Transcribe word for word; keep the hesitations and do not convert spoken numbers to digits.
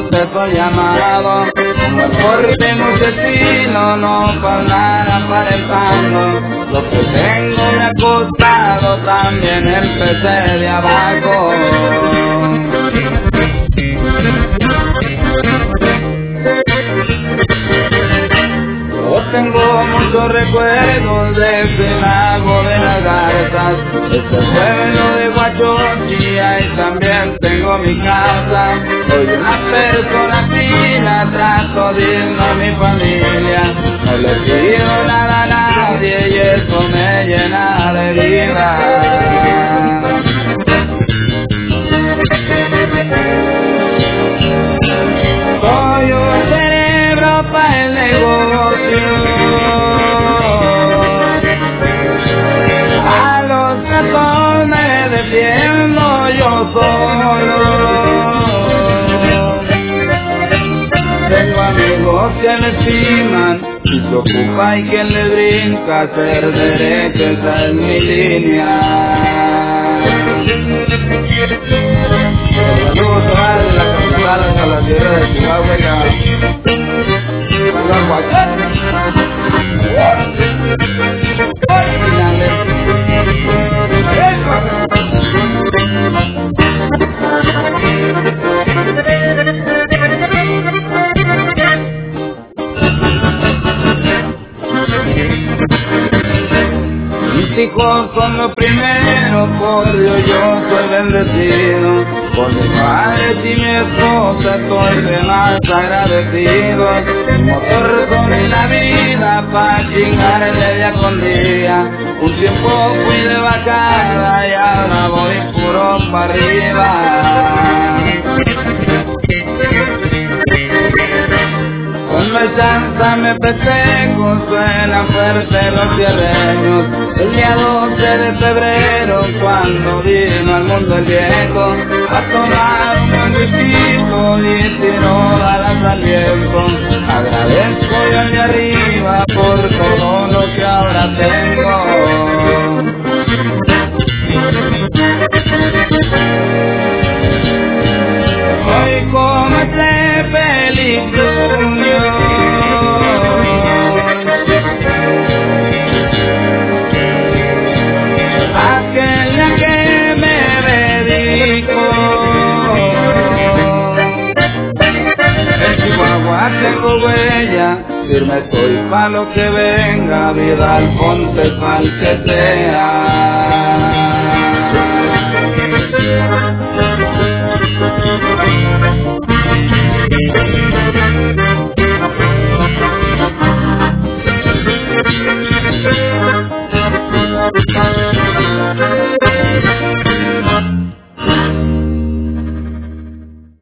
proceso llamado, como el porte mucho estilo, no por nada aparentando, lo que tengo me ha costado también empecé de abajo. Yo tengo muchos recuerdos de ese lago de las garzas, este pueblo de Huachochía, y también tengo mi casa. Soy una persona fina, trato digno a mi familia, no le pido nada a nadie y eso me llena de vida. Soy un cerebro para el negocio, a los tratos me defiendo yo solo. Tengo amigos que me estiman y se ocupa y quien le brinca a ser derecho, esa es mi línea. Saludos a la capital hasta la tierra de Chihuahua y a mis hijos son lo primero, por Dios yo soy bendecido, por mis padres y mi esposa estoy de más agradecido. Mi motor son la vida pa' chingarle día con día, un tiempo fui de bajada y ahora voy puro pa' arriba. Con la chanza me festejo, suenan fuerte los cierreños, el día doce de febrero cuando vino al mundo el viejo, a tomar un buen whisky y tiró balas al viento. Agradezco yo al de arriba por todo lo que ahora tengo. Hoy como este feliz junio, aquel a que me dedico. En Chihuahua tengo huella, firme estoy pa' lo que venga, vida al ponte pa'l que sea.